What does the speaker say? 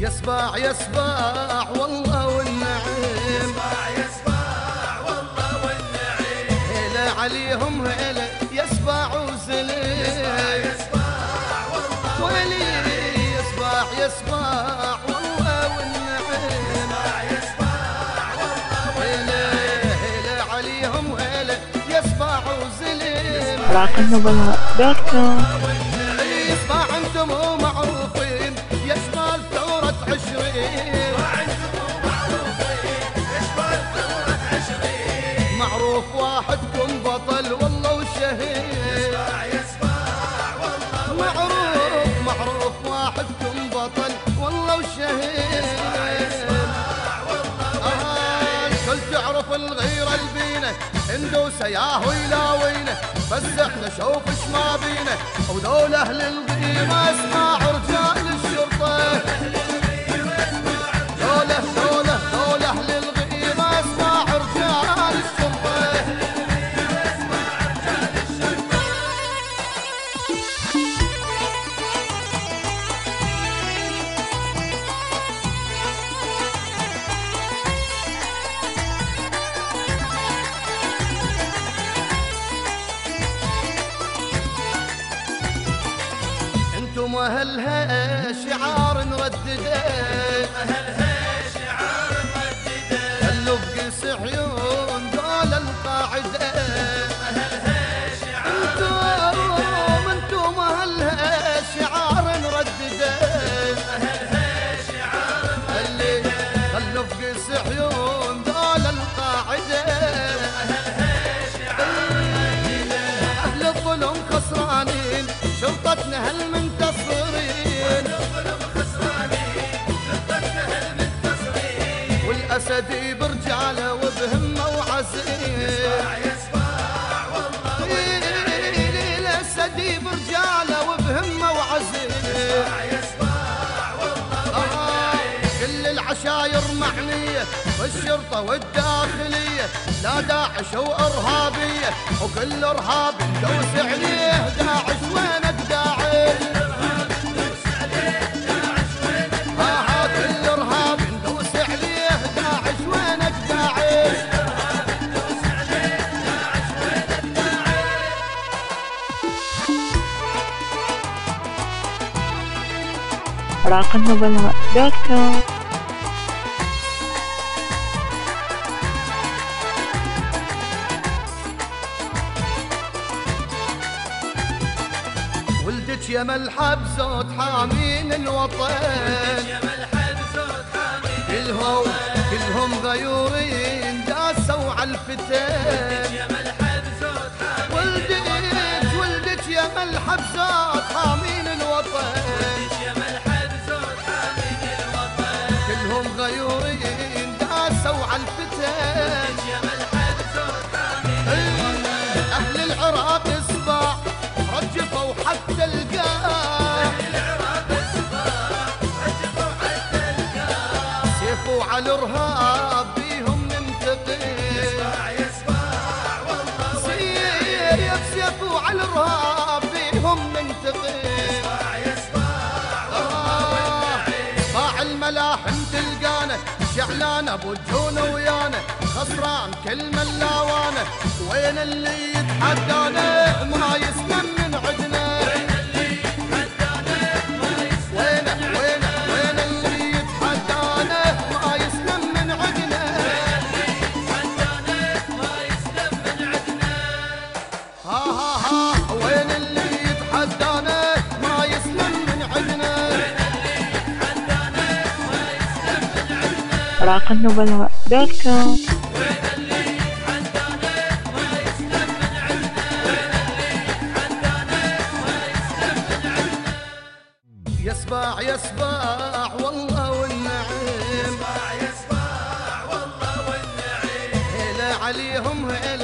يسبع يسبع والله والنعيم، يسبع والله والنعيم، هلا عليهم هلا يسبع وزليم، يسبع والله ويلي يسبع يسبع والله والنعيم، يسبع والله هلا هلا عليهم هلا يسبع وزليم. راقنبلاء.com. يسبع انتم معروفين يا شمال ثورة 20، معروف واحدكم بطل والله وشهيد، معروف واحدكم بطل والله وشهيد. الكل تعرف الغيرة البينة اندوسة ياهو يلاوينا، بس احنا شوف اش ما بينا، ودول اهل الغيرة اسمع رجال الشرطة، دول اهل الغيرة اسمع رجال الشرطة. انتم اهلها شعار نردده، خلوا بقيس عيون دول القاعده، انتم اهلها شعار نردده، خلوا بقيس عيون دول القاعده، اهل الظلم خسرانين شرطتنا هالمنتصرين، والاسدي برجاله وبهمه وعزيم، الاسدي برجاله وبهمه وعزيم، كل العشاير معنيه بالشرطه والداخليه، لا داعش وارهابيه وكل ارهاب ندوس عليه، داعش وينك داعش، كل ارهاب ندوس عليه، داعش وينك داعش. راقنبلاء.com. ولدك يا ملحب زود حامين الوطن، كلهم غيورين داسوا عالفتن، ولدك يا ملحب زود حامين الوطن، كلهم غيورين داسوا عالفتن، اهل العراق اصبع رجفوا حتى القاع، سيفوا على الارهاب بيهم ننتقم، سيفوا على الارهاب بيهم ننتقم، باع الملاحم تلقانا شعلانه بوجهونا ويانا، خسران كل ملاوانه، وين اللي يتحدانا ما يسلم من عدنا، وين اللي يتحدانا ما يسلم من عدنا، ها وين اللي يتحدانا ما يسلم من عدنا. راقنبلاء.com. يسبع يسبع والله والنعيم، يسبع والله والنعيم، هلا عليهم هلا